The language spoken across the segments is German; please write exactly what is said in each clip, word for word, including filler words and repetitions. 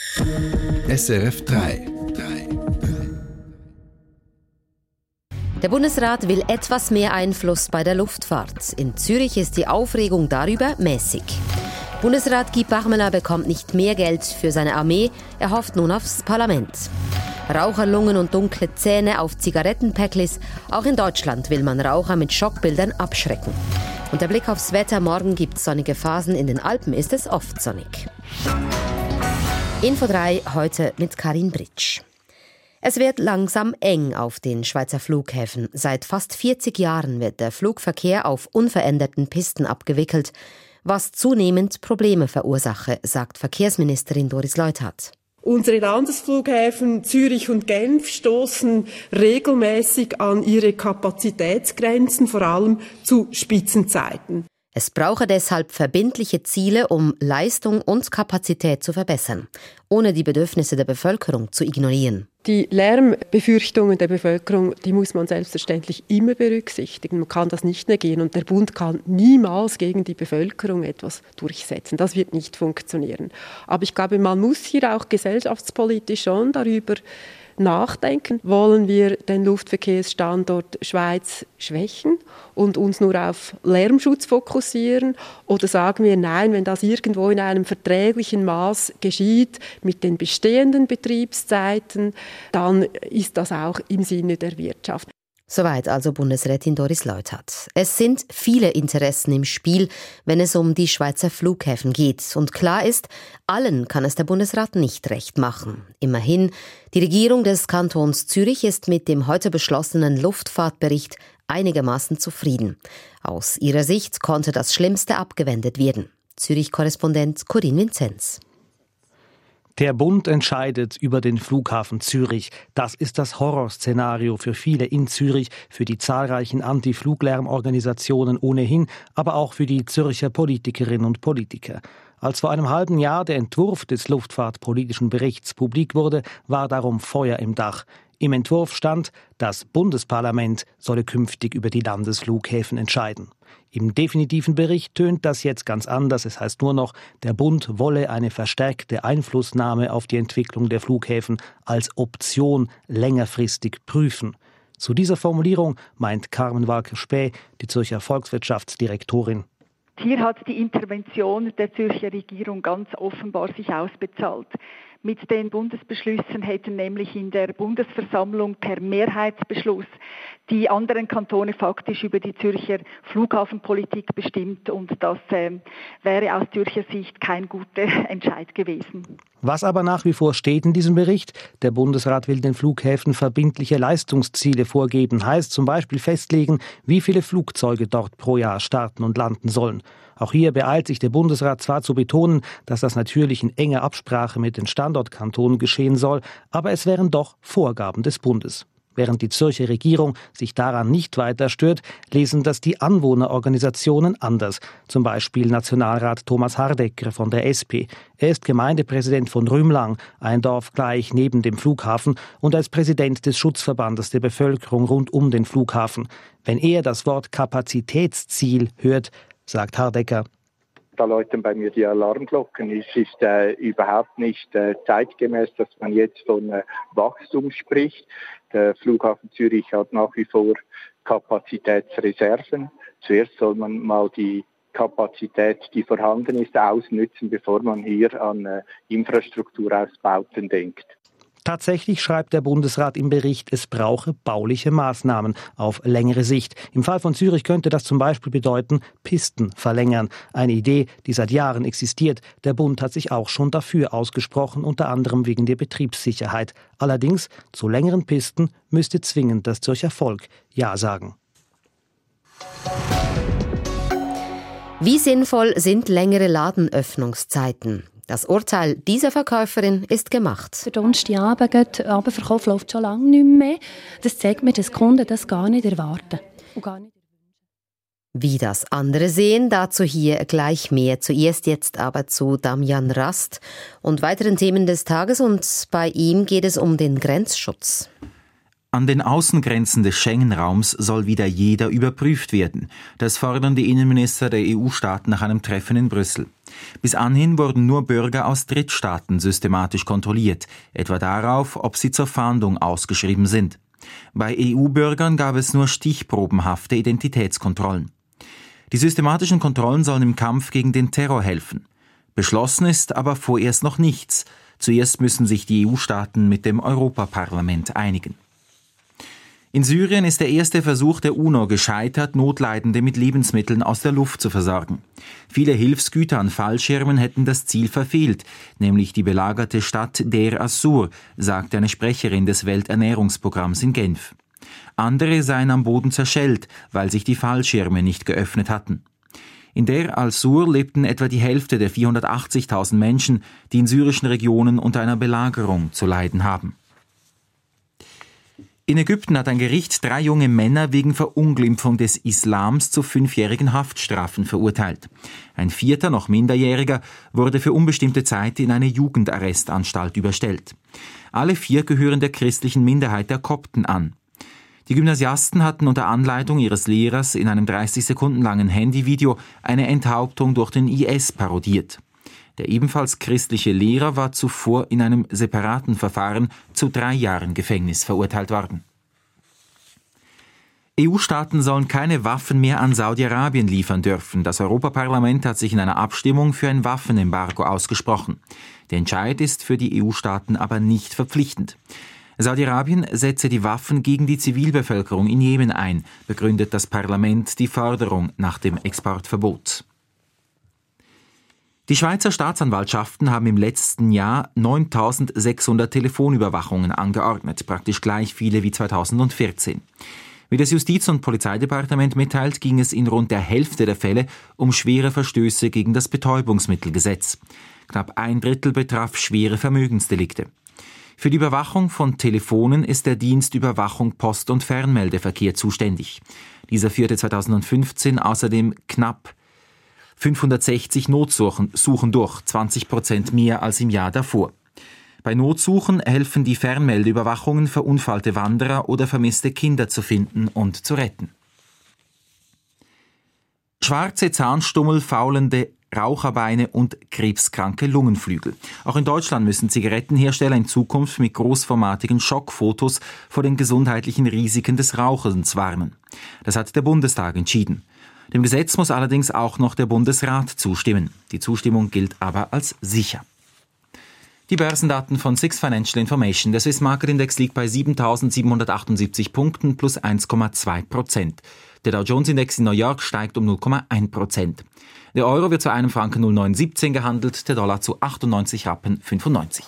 S R F drei. Der Bundesrat will etwas mehr Einfluss bei der Luftfahrt. In Zürich ist die Aufregung darüber mäßig. Bundesrat Guy Parmelin bekommt nicht mehr Geld für seine Armee, er hofft nun aufs Parlament. Raucherlungen und dunkle Zähne auf Zigarettenpäcklis. Auch in Deutschland will man Raucher mit Schockbildern abschrecken. Und der Blick aufs Wetter: Morgen gibt es sonnige Phasen, in den Alpen ist es oft sonnig. Info drei, heute mit Karin Britsch. Es wird langsam eng auf den Schweizer Flughäfen. Seit fast vierzig Jahren wird der Flugverkehr auf unveränderten Pisten abgewickelt, was zunehmend Probleme verursache, sagt Verkehrsministerin Doris Leuthard. Unsere Landesflughäfen Zürich und Genf stoßen regelmäßig an ihre Kapazitätsgrenzen, vor allem zu Spitzenzeiten. Es brauche deshalb verbindliche Ziele, um Leistung und Kapazität zu verbessern, ohne die Bedürfnisse der Bevölkerung zu ignorieren. Die Lärmbefürchtungen der Bevölkerung, die muss man selbstverständlich immer berücksichtigen. Man kann das nicht negieren und der Bund kann niemals gegen die Bevölkerung etwas durchsetzen. Das wird nicht funktionieren. Aber ich glaube, man muss hier auch gesellschaftspolitisch schon darüber nachdenken. Wollen wir den Luftverkehrsstandort Schweiz schwächen und uns nur auf Lärmschutz fokussieren? Oder sagen wir, nein, wenn das irgendwo in einem verträglichen Maß geschieht mit den bestehenden Betriebszeiten, dann ist das auch im Sinne der Wirtschaft. Soweit also Bundesrätin Doris Leuthard. Es sind viele Interessen im Spiel, wenn es um die Schweizer Flughäfen geht. Und klar ist, allen kann es der Bundesrat nicht recht machen. Immerhin, die Regierung des Kantons Zürich ist mit dem heute beschlossenen Luftfahrtbericht einigermaßen zufrieden. Aus ihrer Sicht konnte das Schlimmste abgewendet werden. Zürich-Korrespondent Corinne Vinzenz. Der Bund entscheidet über den Flughafen Zürich. Das ist das Horrorszenario für viele in Zürich, für die zahlreichen Anti-Fluglärmorganisationen ohnehin, aber auch für die Zürcher Politikerinnen und Politiker. Als vor einem halben Jahr der Entwurf des luftfahrtpolitischen Berichts publik wurde, war darum Feuer im Dach. Im Entwurf stand, das Bundesparlament solle künftig über die Landesflughäfen entscheiden. Im definitiven Bericht tönt das jetzt ganz anders. Es heißt nur noch, der Bund wolle eine verstärkte Einflussnahme auf die Entwicklung der Flughäfen als Option längerfristig prüfen. Zu dieser Formulierung meint Carmen Walker-Späh, die Zürcher Volkswirtschaftsdirektorin. Hier hat die Intervention der Zürcher Regierung ganz offenbar sich ausbezahlt. Mit den Bundesbeschlüssen hätten nämlich in der Bundesversammlung per Mehrheitsbeschluss die anderen Kantone faktisch über die Zürcher Flughafenpolitik bestimmt und das äh, wäre aus Zürcher Sicht kein guter Entscheid gewesen. Was aber nach wie vor steht in diesem Bericht: Der Bundesrat will den Flughäfen verbindliche Leistungsziele vorgeben, heißt zum Beispiel festlegen, wie viele Flugzeuge dort pro Jahr starten und landen sollen. Auch hier beeilt sich der Bundesrat zwar zu betonen, dass das natürlich in enger Absprache mit den Standortkantonen geschehen soll, aber es wären doch Vorgaben des Bundes. Während die Zürcher Regierung sich daran nicht weiter stört, lesen das die Anwohnerorganisationen anders. Zum Beispiel Nationalrat Thomas Hardecker von der S P. Er ist Gemeindepräsident von Rümlang, ein Dorf gleich neben dem Flughafen, und als Präsident des Schutzverbandes der Bevölkerung rund um den Flughafen. Wenn er das Wort Kapazitätsziel hört, sagt Hardecker: Da läuten bei mir die Alarmglocken. Es ist äh, überhaupt nicht äh, zeitgemäß, dass man jetzt von äh, Wachstum spricht. Der Flughafen Zürich hat nach wie vor Kapazitätsreserven. Zuerst soll man mal die Kapazität, die vorhanden ist, ausnützen, bevor man hier an äh, Infrastrukturausbauten denkt. Tatsächlich schreibt der Bundesrat im Bericht, es brauche bauliche Maßnahmen auf längere Sicht. Im Fall von Zürich könnte das zum Beispiel bedeuten, Pisten verlängern. Eine Idee, die seit Jahren existiert. Der Bund hat sich auch schon dafür ausgesprochen, unter anderem wegen der Betriebssicherheit. Allerdings, zu längeren Pisten müsste zwingend das Zürcher Volk Ja sagen. Wie sinnvoll sind längere Ladenöffnungszeiten? Das Urteil dieser Verkäuferin ist gemacht. Der Donnerstagabend, der Abendverkauf läuft schon lange nicht mehr. Das zeigt mir, dass die Kunden das gar nicht erwarten. Und gar nicht. Wie das andere sehen, dazu hier gleich mehr. Zuerst jetzt aber zu Damian Rast und weiteren Themen des Tages. Und bei ihm geht es um den Grenzschutz. An den Außengrenzen des Schengen-Raums soll wieder jeder überprüft werden. Das fordern die Innenminister der E U-Staaten nach einem Treffen in Brüssel. Bis anhin wurden nur Bürger aus Drittstaaten systematisch kontrolliert, etwa darauf, ob sie zur Fahndung ausgeschrieben sind. Bei E U-Bürgern gab es nur stichprobenhafte Identitätskontrollen. Die systematischen Kontrollen sollen im Kampf gegen den Terror helfen. Beschlossen ist aber vorerst noch nichts. Zuerst müssen sich die E U-Staaten mit dem Europaparlament einigen. In Syrien ist der erste Versuch der UNO gescheitert, Notleidende mit Lebensmitteln aus der Luft zu versorgen. Viele Hilfsgüter an Fallschirmen hätten das Ziel verfehlt, nämlich die belagerte Stadt Deir az-Zur, sagt eine Sprecherin des Welternährungsprogramms in Genf. Andere seien am Boden zerschellt, weil sich die Fallschirme nicht geöffnet hatten. In Deir az-Zur lebten etwa die Hälfte der vierhundertachtzigtausend Menschen, die in syrischen Regionen unter einer Belagerung zu leiden haben. In Ägypten hat ein Gericht drei junge Männer wegen Verunglimpfung des Islams zu fünfjährigen Haftstrafen verurteilt. Ein vierter, noch Minderjähriger, wurde für unbestimmte Zeit in eine Jugendarrestanstalt überstellt. Alle vier gehören der christlichen Minderheit der Kopten an. Die Gymnasiasten hatten unter Anleitung ihres Lehrers in einem dreißig Sekunden langen Handyvideo eine Enthauptung durch den I S parodiert. Der ebenfalls christliche Lehrer war zuvor in einem separaten Verfahren zu drei Jahren Gefängnis verurteilt worden. E U-Staaten sollen keine Waffen mehr an Saudi-Arabien liefern dürfen. Das Europaparlament hat sich in einer Abstimmung für ein Waffenembargo ausgesprochen. Der Entscheid ist für die E U-Staaten aber nicht verpflichtend. Saudi-Arabien setze die Waffen gegen die Zivilbevölkerung in Jemen ein, begründet das Parlament die Forderung nach dem Exportverbot. Die Schweizer Staatsanwaltschaften haben im letzten Jahr neuntausendsechshundert Telefonüberwachungen angeordnet, praktisch gleich viele wie zweitausendvierzehn. Wie das Justiz- und Polizeidepartement mitteilt, ging es in rund der Hälfte der Fälle um schwere Verstöße gegen das Betäubungsmittelgesetz. Knapp ein Drittel betraf schwere Vermögensdelikte. Für die Überwachung von Telefonen ist der Dienst Überwachung Post- und Fernmeldeverkehr zuständig. Dieser führte zweitausendfünfzehn außerdem knapp fünfhundertsechzig Notsuchen Suchen durch, zwanzig Prozent mehr als im Jahr davor. Bei Notsuchen helfen die Fernmeldeüberwachungen, verunfallte Wanderer oder vermisste Kinder zu finden und zu retten. Schwarze Zahnstummel, faulende Raucherbeine und krebskranke Lungenflügel. Auch in Deutschland müssen Zigarettenhersteller in Zukunft mit großformatigen Schockfotos vor den gesundheitlichen Risiken des Rauchens warnen. Das hat der Bundestag entschieden. Dem Gesetz muss allerdings auch noch der Bundesrat zustimmen. Die Zustimmung gilt aber als sicher. Die Börsendaten von Six Financial Information. Der Swiss Market Index liegt bei siebentausendsiebenhundertachtundsiebzig Punkten plus eins Komma zwei Prozent. Der Dow Jones Index in New York steigt um null Komma eins Prozent. Der Euro wird zu einem Franken null Komma neun siebzehn gehandelt, der Dollar zu achtundneunzig Rappen fünfundneunzig.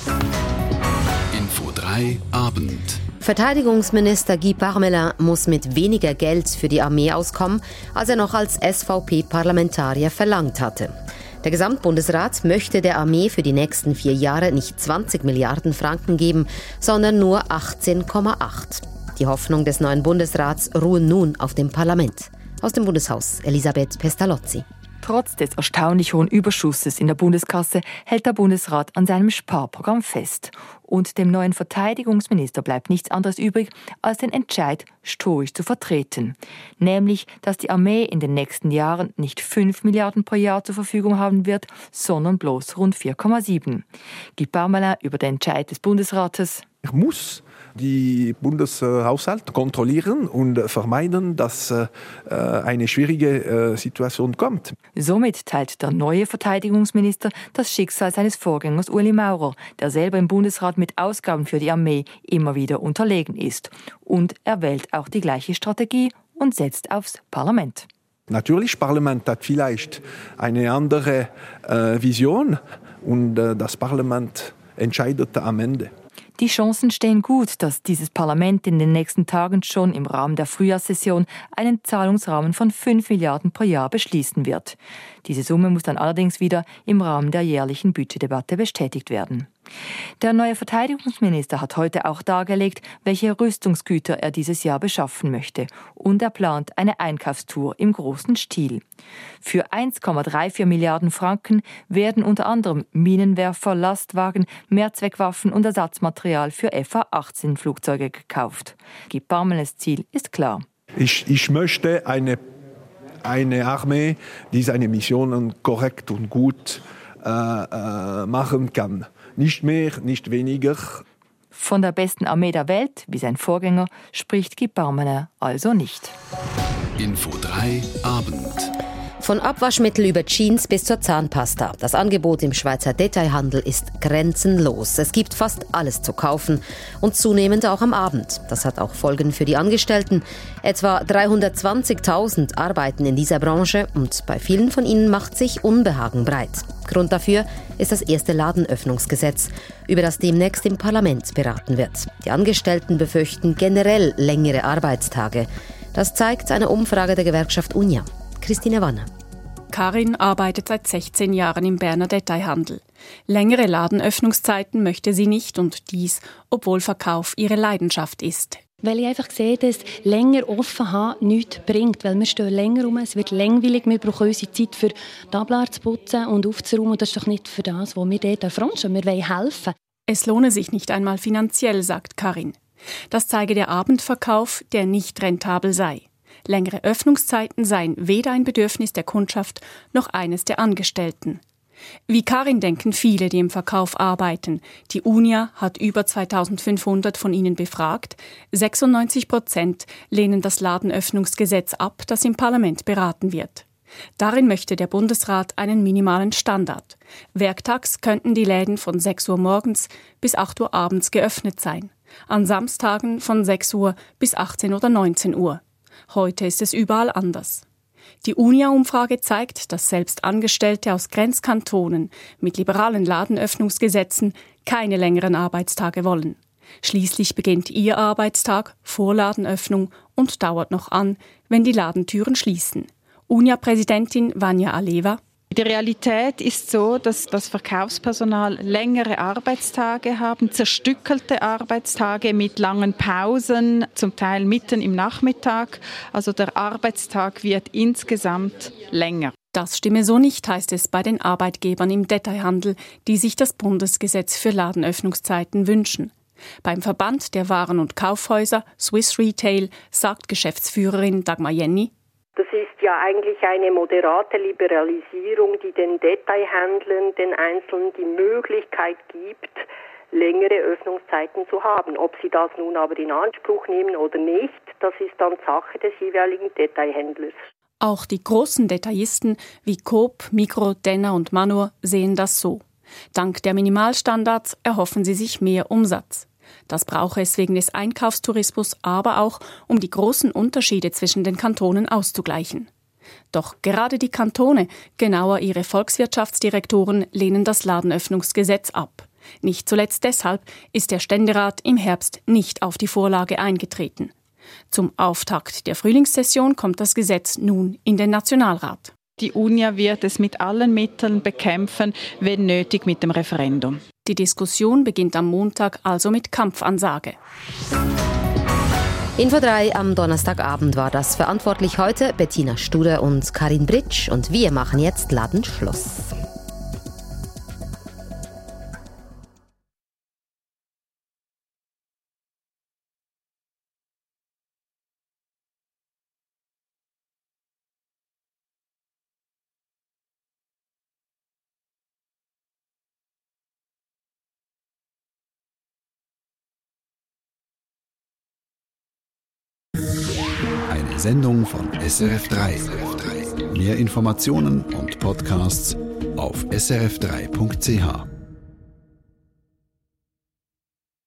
Info drei Abend. Verteidigungsminister Guy Parmelin muss mit weniger Geld für die Armee auskommen, als er noch als S V P-Parlamentarier verlangt hatte. Der Gesamtbundesrat möchte der Armee für die nächsten vier Jahre nicht zwanzig Milliarden Franken geben, sondern nur achtzehn Komma acht. Die Hoffnung des neuen Bundesrats ruhen nun auf dem Parlament. Aus dem Bundeshaus Elisabeth Pestalozzi. Trotz des erstaunlich hohen Überschusses in der Bundeskasse hält der Bundesrat an seinem Sparprogramm fest. Und dem neuen Verteidigungsminister bleibt nichts anderes übrig, als den Entscheid stoisch zu vertreten. Nämlich, dass die Armee in den nächsten Jahren nicht fünf Milliarden pro Jahr zur Verfügung haben wird, sondern bloß rund vier Komma sieben. Guy Parmelin über den Entscheid des Bundesrates. Ich muss die Bundeshaushalt kontrollieren und vermeiden, dass eine schwierige Situation kommt. Somit teilt der neue Verteidigungsminister das Schicksal seines Vorgängers Ueli Maurer, der selber im Bundesrat mit Ausgaben für die Armee immer wieder unterlegen ist. Und er wählt auch die gleiche Strategie und setzt aufs Parlament. Natürlich, das Parlament hat vielleicht eine andere äh, Vision und äh, das Parlament entscheidet am Ende. Die Chancen stehen gut, dass dieses Parlament in den nächsten Tagen schon im Rahmen der Frühjahrssession einen Zahlungsrahmen von fünf Milliarden pro Jahr beschließen wird. Diese Summe muss dann allerdings wieder im Rahmen der jährlichen Budgetdebatte bestätigt werden. Der neue Verteidigungsminister hat heute auch dargelegt, welche Rüstungsgüter er dieses Jahr beschaffen möchte. Und er plant eine Einkaufstour im großen Stil. Für eins Komma vierunddreißig Milliarden Franken werden unter anderem Minenwerfer, Lastwagen, Mehrzweckwaffen und Ersatzmaterial für F A achtzehn Flugzeuge gekauft. Guy Parmelins Ziel ist klar. Ich, ich möchte eine, eine Armee, die seine Missionen korrekt und gut äh, äh, machen kann. Nicht mehr, nicht weniger. Von der besten Armee der Welt, wie sein Vorgänger, spricht Guy Parmelin also nicht. Info drei Abend. Von Abwaschmittel über Jeans bis zur Zahnpasta. Das Angebot im Schweizer Detailhandel ist grenzenlos. Es gibt fast alles zu kaufen und zunehmend auch am Abend. Das hat auch Folgen für die Angestellten. Etwa dreihundertzwanzigtausend arbeiten in dieser Branche und bei vielen von ihnen macht sich Unbehagen breit. Grund dafür ist das erste Ladenöffnungsgesetz, über das demnächst im Parlament beraten wird. Die Angestellten befürchten generell längere Arbeitstage. Das zeigt eine Umfrage der Gewerkschaft Unia. Christine Wanner. Karin arbeitet seit sechzehn Jahren im Berner Detailhandel. Längere Ladenöffnungszeiten möchte sie nicht und dies, obwohl Verkauf ihre Leidenschaft ist. Weil ich einfach sehe, dass länger offen haben nichts bringt. Weil wir stehen länger rum, es wird langweilig, wir brauchen unsere Zeit für die Ablage zu putzen und aufzuräumen. Und das ist doch nicht für das, wo wir dort an Front stehen. Wir wollen helfen. Es lohne sich nicht einmal finanziell, sagt Karin. Das zeige der Abendverkauf, der nicht rentabel sei. Längere Öffnungszeiten seien weder ein Bedürfnis der Kundschaft noch eines der Angestellten. Wie Karin denken viele, die im Verkauf arbeiten. Die Unia hat über zweitausendfünfhundert von ihnen befragt. sechsundneunzig Prozent lehnen das Ladenöffnungsgesetz ab, das im Parlament beraten wird. Darin möchte der Bundesrat einen minimalen Standard. Werktags könnten die Läden von sechs Uhr morgens bis acht Uhr abends geöffnet sein. An Samstagen von sechs Uhr bis achtzehn oder neunzehn Uhr. Heute ist es überall anders. Die Unia-Umfrage zeigt, dass selbst Angestellte aus Grenzkantonen mit liberalen Ladenöffnungsgesetzen keine längeren Arbeitstage wollen. Schließlich beginnt ihr Arbeitstag vor Ladenöffnung und dauert noch an, wenn die Ladentüren schließen. Unia-Präsidentin Vanja Aleva. Die Realität ist so, dass das Verkaufspersonal längere Arbeitstage haben, zerstückelte Arbeitstage mit langen Pausen, zum Teil mitten im Nachmittag. Also der Arbeitstag wird insgesamt länger. Das stimme so nicht, heißt es bei den Arbeitgebern im Detailhandel, die sich das Bundesgesetz für Ladenöffnungszeiten wünschen. Beim Verband der Waren- und Kaufhäuser Swiss Retail sagt Geschäftsführerin Dagmar Jenny: Das ist ja eigentlich eine moderate Liberalisierung, die den Detailhändlern, den Einzelnen die Möglichkeit gibt, längere Öffnungszeiten zu haben. Ob sie das nun aber in Anspruch nehmen oder nicht, das ist dann Sache des jeweiligen Detailhändlers. Auch die großen Detaillisten wie Coop, Migros, Denner und Manor sehen das so. Dank der Minimalstandards erhoffen sie sich mehr Umsatz. Das brauche es wegen des Einkaufstourismus, aber auch, um die großen Unterschiede zwischen den Kantonen auszugleichen. Doch gerade die Kantone, genauer ihre Volkswirtschaftsdirektoren, lehnen das Ladenöffnungsgesetz ab. Nicht zuletzt deshalb ist der Ständerat im Herbst nicht auf die Vorlage eingetreten. Zum Auftakt der Frühlingssession kommt das Gesetz nun in den Nationalrat. Die Unia wird es mit allen Mitteln bekämpfen, wenn nötig mit dem Referendum. Die Diskussion beginnt am Montag also mit Kampfansage. Info drei am Donnerstagabend war das. Verantwortlich heute Bettina Studer und Karin Britsch. Und wir machen jetzt Ladenschluss. Eine Sendung von S R F drei. Mehr Informationen und Podcasts auf s r f drei punkt c h.